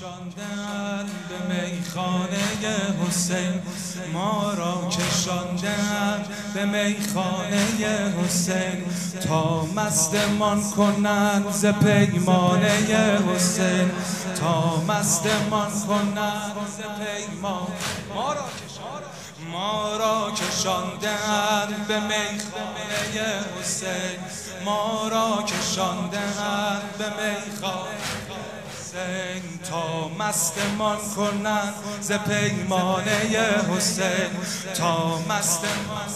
کشاندن به میخانه حسین، ما را کشاندن به میخانه حسین، تا مستمان کنن ز پیمانه حسین، تا مستمان کنن ز پیمان. ما را کشاندن به میخانه حسین، ما را کشاندن به میخانه حسین، تا مستمان کنن ز پیمانه حسین، تا مستمان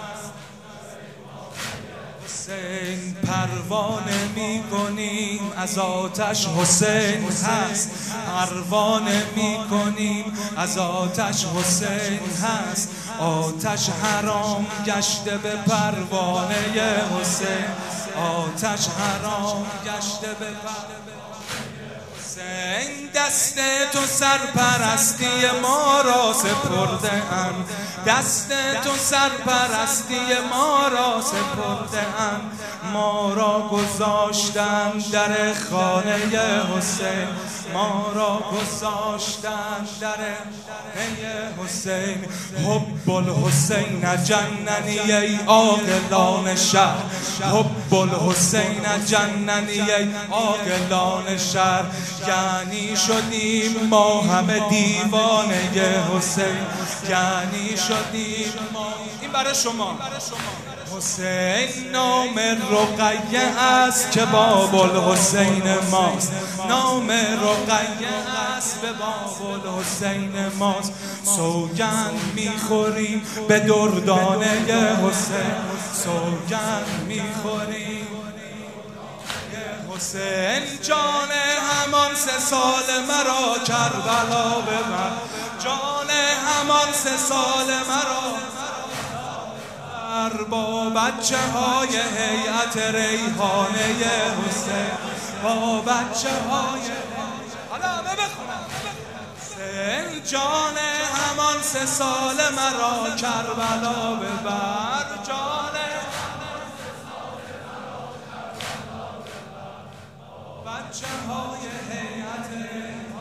حسین. پروانه می کنیم از آتش حسین هست، پروانه می کنیم از آتش حسین هست، آتش حرام گشته به پروانه حسین، آتش حرام گشته به پروانه حسین. دست تو سرپرستی ما را سپرده ام، دست تو سرپرستی ما را سپرده ام، ما را گذاشتن در خانه حسین، ما را گذاشتن در خانه حسین. حب الحسین جننی ای عاقلان شهر، حب الحسین جننی ای عاقلان شهر، یعنی شدیم ما همه دیوانه حسین، یعنی شدیم ما. این برای شما. حسین نام رقیه است که باب الحسین ماست، نام رقیه است به باب الحسین ماست، سوگند میخوریم به دردانه حسین، سوگند میخوریم حسین. جان همان 3 سال مرا کربلا ببر، جان همان 3 سال مرا با بچه های هیئت ریحانه حسین، با بچه های حالا بخونم حسین. جان همان 3 سال مرا کربلا ببر، جان بچه های هیئت